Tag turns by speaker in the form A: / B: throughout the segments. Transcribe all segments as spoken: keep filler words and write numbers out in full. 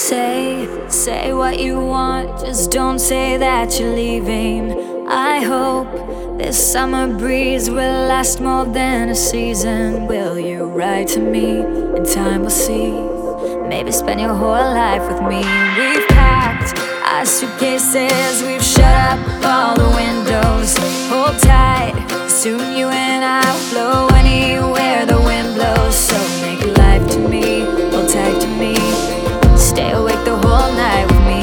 A: Say, say what you want, just don't say that you're leaving. I hope this summer breeze will last more than a season. Will you write to me, and time will see? Maybe spend your whole life with me. We've packed our suitcases, we've shut up all the windows. Hold tight, soon you and I will flow anywhere the wind blows. So make life to me, hold tight to me, stay awake the whole night with me.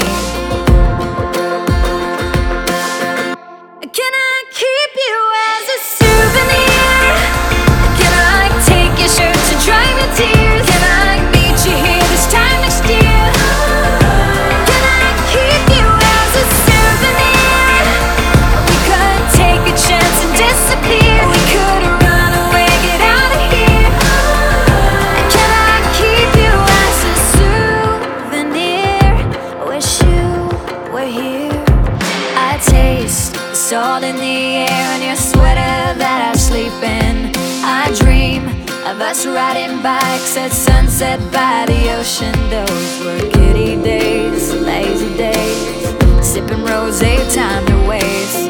A: Can I keep you as a souvenir? Can I take your shirt to dry your tears? Can I meet you here this time next year? Can I keep you as a souvenir? We could take a chance and disappear. We could run away, get out of here. Can I keep you as a souvenir? Wish you were here. I taste the salt in the air and your sweater that I sleep in. I dream of us riding bikes at sunset by the ocean. Those were giddy days, lazy days, sipping rosé, time to waste.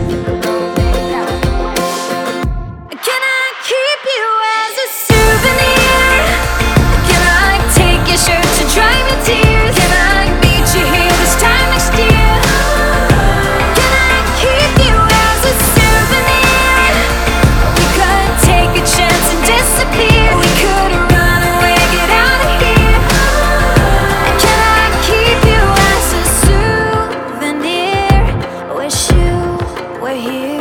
A: Can I keep you as a souvenir? Can I take your shirt to dry your tears? Can I meet you here this time next year? Can I keep you as a souvenir? We could take a chance and disappear. We could run away, get out of here. Can I keep you as a souvenir? Wish you were here.